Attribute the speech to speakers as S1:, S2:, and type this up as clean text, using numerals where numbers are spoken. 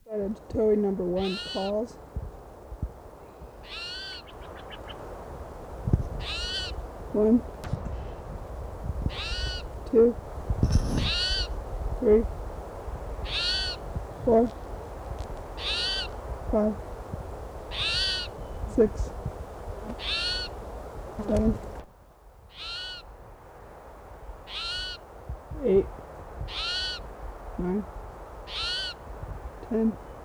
S1: Toy number 1 calls. 1, 2, 3, 4, 5, 6, 7, 8, 9, 10.